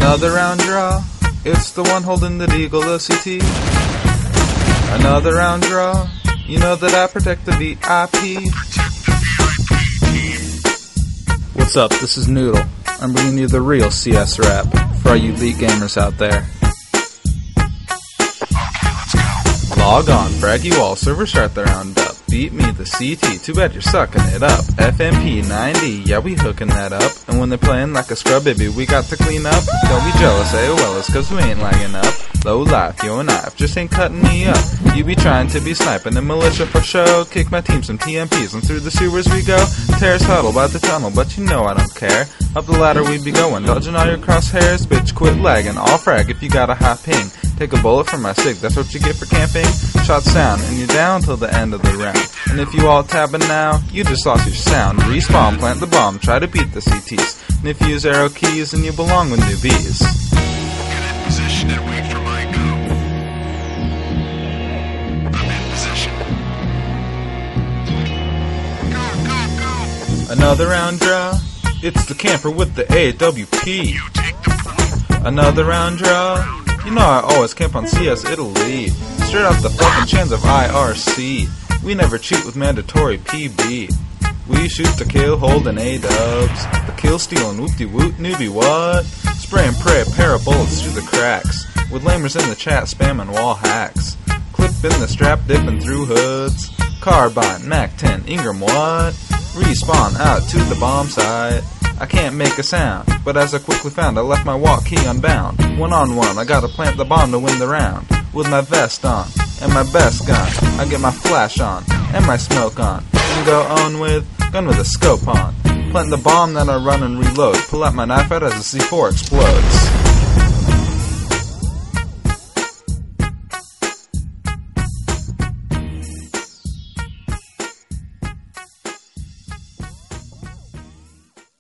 Another round draw. It's the one holding the deagle OCT. Another round draw. You know that I protect the VIP. What's up? This is Noodle. I'm bringing you the real CS rap for all you elite gamers out there. Log on, frag you all, server start the round up. Beat me, the CT, too bad you're sucking it up. FMP 90, yeah we hooking that up. And when they're playing like a scrub baby, we got to clean up. Don't be jealous, AOLers, cause we ain't lagging up. Low life, your knife just ain't cutting me up. You be trying to be sniping and militia for show. Kick my team some TMPs and through the sewers we go. Terrace huddle by the tunnel, but you know I don't care. Up the ladder we be going, dodging all your crosshairs. Bitch, quit lagging, all frag if you got a high ping. Take a bullet from my sig, that's what you get for camping. Shots sound, and you're down till the end of the round. And if you all tabbing now, you just lost your sound. Respawn, plant the bomb, try to beat the CTs. And if you use arrow keys, then you belong with newbies. Get in position and wait for my go. I'm in position. Go. Another round draw. It's the camper with the AWP. You take the point. Another round draw. You know I always camp on CS Italy. Straight off the fucking chance of IRC. We never cheat with mandatory PB. We shoot to kill, holding A-dubs. The kill stealing, whoop-de-woot, newbie, what? Spray and pray a pair of bullets through the cracks. With lamers in the chat spamming wall hacks. Clip in the strap dipping through hoods. Carbine, Mac 10, Ingram, what? Respawn out to the bomb site. I can't make a sound, but as I quickly found, I left my walk key unbound. 1-on-1, I gotta plant the bomb to win the round. With my vest on, and my best gun, I get my flash on, and my smoke on. And go on with, gun with a scope on. Plant the bomb, then I run and reload. Pull out my knife out as the C4 explodes.